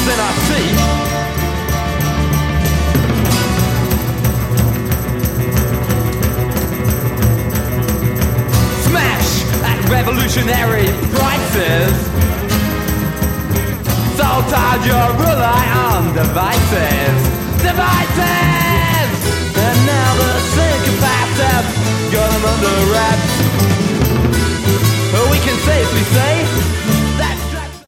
needles in our teeth. Smash at revolutionary prices. So tired you rely on devices. Devices!